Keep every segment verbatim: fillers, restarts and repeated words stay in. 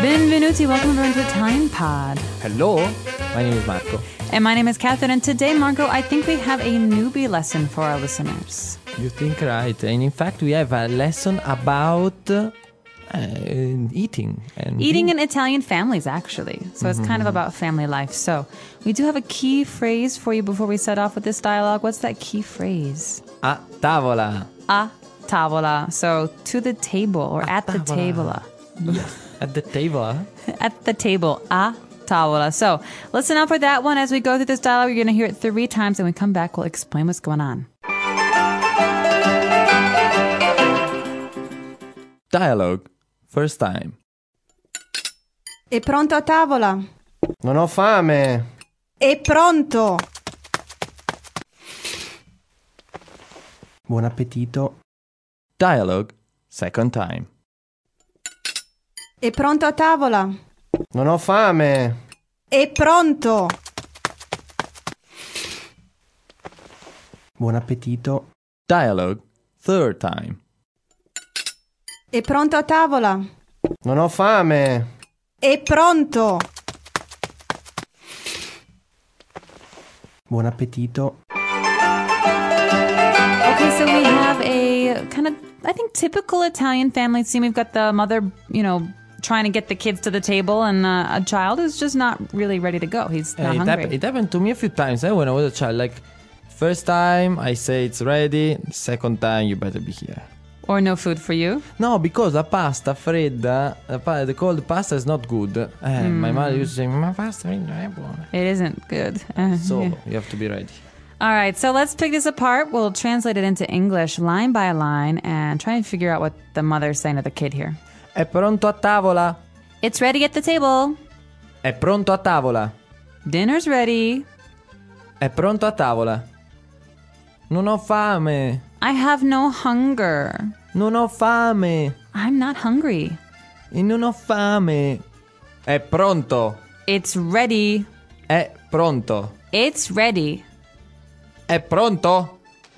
Benvenuti, welcome everyone to Italian Pod. Hello, my name is Marco. And my name is Catherine, and today, Marco, I think we have a newbie lesson for our listeners. You think right. And in fact, we have a lesson about uh, eating. and Eating in Italian families, actually. So it's kind of about family life. So we do have a key phrase for you before we set off with this dialogue. What's that key phrase? A tavola. A tavola. So to the table or A at the tavola. table. Yes. At the table. At the table. A tavola. So listen out for that one as we go through this dialogue. You're going to hear it three times, and when we come back, we'll explain what's going on. Dialogue. First time. È pronto a tavola? Non ho fame. È pronto. Buon appetito. Dialogue. Second time. È pronto a tavola? Non ho fame. È pronto. Buon appetito. Dialogue. Third time. È pronto a tavola? Non ho fame. È pronto. Buon appetito. Okay, so we have a kind of, I think, typical Italian family scene. We've got the mother, you know, trying to get the kids to the table, and uh, a child who's just not really ready to go. He's not Uh, it, hungry. hap- it happened to me a few times eh, when I was a child. Like, first time I say it's ready, second time you better be here. Or no food for you. No, because la pasta fredda, la pa- the cold pasta is not good. Eh, My mother used to say, ma pasta fredda non è buona. It isn't good. Uh, So, yeah. you have to be ready. All right, so let's pick this apart. We'll translate it into English line by line and try and figure out what the mother's saying to the kid here. È pronto a tavola. It's ready at the table. È pronto a tavola. Dinner's ready. È pronto a tavola. Non ho fame. I have no hunger. Non ho fame. I'm not hungry. E non ho fame. È pronto. It's ready. È pronto. It's ready. È pronto.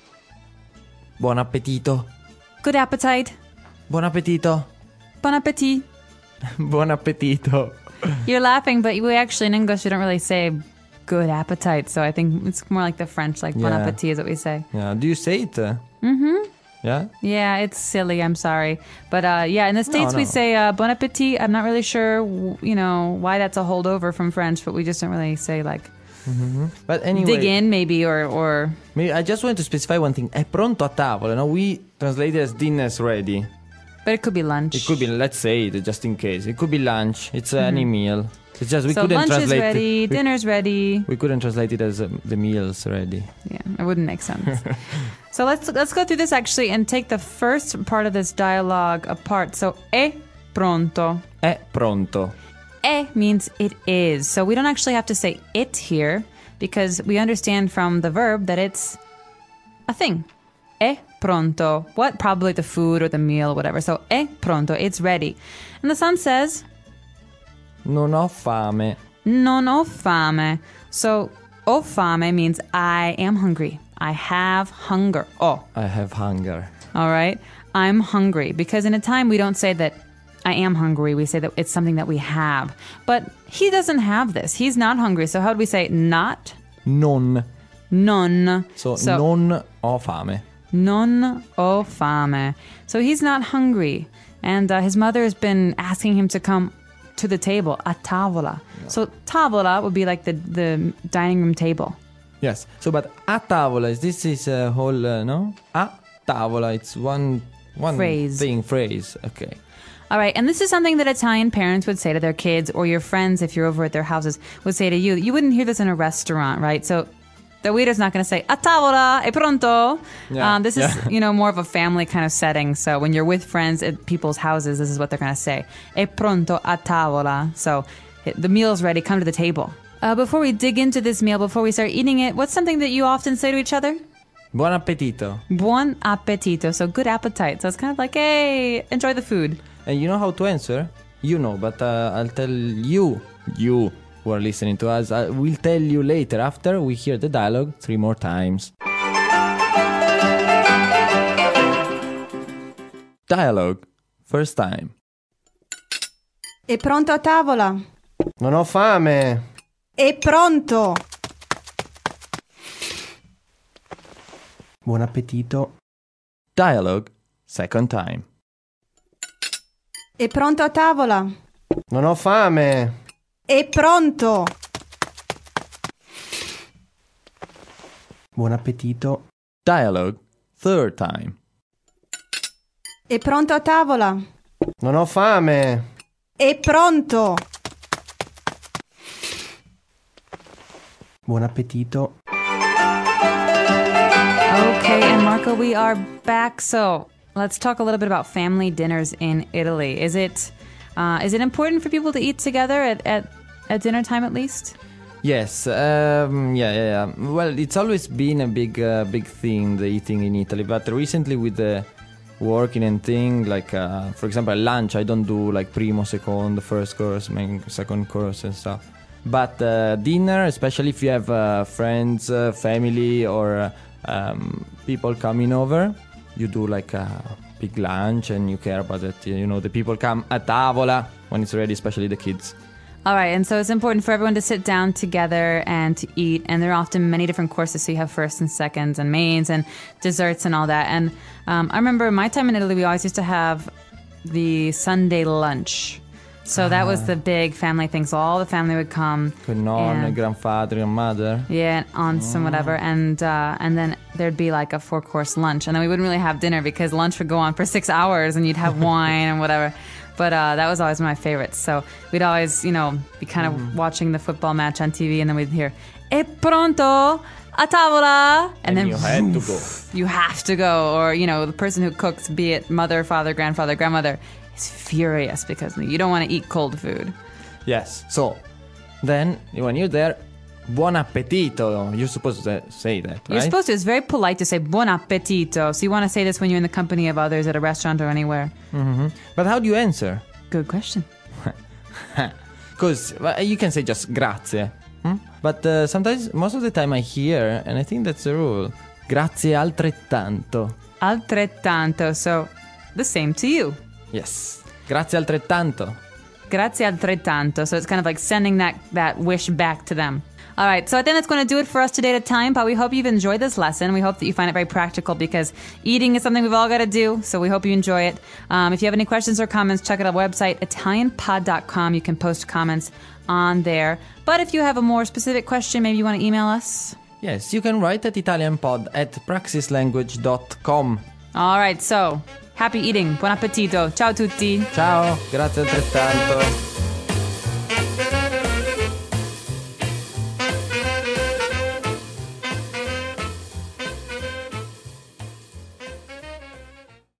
Buon appetito. Good appetite. Buon appetito. Bon appetit. Buon appetito. You're laughing, but we actually in English we don't really say good appetite. So I think it's more like the French, like bon Yeah. appetit is what we say. Yeah, do you say it? Mm-hmm. Yeah? Yeah, it's silly. I'm sorry, but uh, yeah, in the States we no. say uh, bon appetit. I'm not really sure, w- you know, why that's a holdover from French, but we just don't really say like But anyway, dig in maybe or or maybe I just want to specify one thing. È pronto a tavola. No, we translate it as dinner's ready. but it could be lunch. It could be, let's say it just in case. It could be lunch. It's any meal. It's just we so couldn't lunch is translate ready, it. We, dinner's ready. we couldn't translate it as um, the meals ready. Yeah, it wouldn't make sense. So let's let's go through this actually and take the first part of this dialogue apart. So è pronto. È pronto. E means it is. So we don't actually have to say it here because we understand from the verb that it's a thing. È pronto. What? Probably the food or the meal, whatever. So è pronto. It's ready. And the son says, Non ho fame. non ho fame. So ho fame means I am hungry. I have hunger. Oh, I have hunger. all right. I'm hungry. Because in Italian, we don't say that I am hungry. We say that it's something that we have. But he doesn't have this. He's not hungry. So how do we say not? Non. Non. So, non ho fame. non ho fame. So he's not hungry. And uh, his mother has been asking him to come to the table, a tavola. So tavola would be like the, the dining room table. Yes. So, but a tavola, is this is a whole, uh, no? A tavola, it's one, one Phrase. thing, phrase. Okay. All right, and this is something that Italian parents would say to their kids, or your friends, if you're over at their houses, would say to you. You wouldn't hear this in a restaurant, right? So the waiter's not going to say, a tavola, è pronto. Yeah, Um, this yeah. is, you know, more of a family kind of setting. So when you're with friends at people's houses, this is what they're going to say. È pronto a tavola. So the meal's ready, come to the table. Uh, before we dig into this meal, before we start eating it, what's something that you often say to each other? Buon appetito. Buon appetito. So good appetite. So it's kind of like, hey, enjoy the food. And you know how to answer? You know, but uh, I'll tell you, you who are listening to us, I will tell you later after we hear the dialogue three more times. Dialogue. First time. È pronto a tavola. Non ho fame. È pronto. Buon appetito. Dialogue, second time. È pronto a tavola. Non ho fame. È pronto. Buon appetito. Dialogue, third time. È pronto a tavola. Non ho fame. È pronto. Buon appetito. Okay, and Marco, we are back. So let's talk a little bit about family dinners in Italy. Is it uh, is it important for people to eat together at, at, at dinner time at least? Yes, um, yeah, yeah, yeah. Well, it's always been a big, uh, big thing, the eating in Italy. But recently, with the working and thing, like, uh, for example, at lunch, I don't do like primo, secondo, first course, main, second course and stuff. But uh, dinner, especially if you have uh, friends, uh, family, or uh, um, people coming over, you do like a big lunch and you care about it. You know, the people come a tavola when it's ready, especially the kids. All right, and so it's important for everyone to sit down together and to eat, and there are often many different courses, so you have first and seconds and mains and desserts and all that. And um, I remember my time in Italy, we always used to have the Sunday lunch. So that was the big family thing, so all the family would come. Con nonno, and- grandfather, grandmother. Yeah, aunts and whatever, and uh, and then there'd be like a four course lunch, and then we wouldn't really have dinner because lunch would go on for six hours, and you'd have wine and whatever. But uh, that was always one of my favorites. So we'd always, you know, be kind of Mm-hmm. watching the football match on T V, and then we'd hear "È pronto a tavola," and, And then you had to go. you have to go, or you know, the person who cooks, be it mother, father, grandfather, grandmother, is furious because you don't want to eat cold food. Yes. So, then when you're there, buon appetito. You're supposed to say that, right? You're supposed to. It's very polite to say buon appetito. So you want to say this when you're in the company of others at a restaurant or anywhere. But how do you answer? Good question. Because you can say just grazie. Hmm? But uh, sometimes, most of the time I hear, and I think that's the rule, grazie altrettanto. Altrettanto. So the same to you. Yes. Grazie altrettanto. Grazie altrettanto. So it's kind of like sending that, that wish back to them. All right, so I think that's going to do it for us today at a time, but we hope you've enjoyed this lesson. We hope that you find it very practical because eating is something we've all got to do, so we hope you enjoy it. Um, if you have any questions or comments, check out our website, Italian pod dot com. You can post comments on there. But if you have a more specific question, maybe you want to email us. Yes, you can write at italianpod at praxislanguage dot com. All right, so happy eating. Buon appetito. Ciao tutti. Ciao, grazie altrettanto.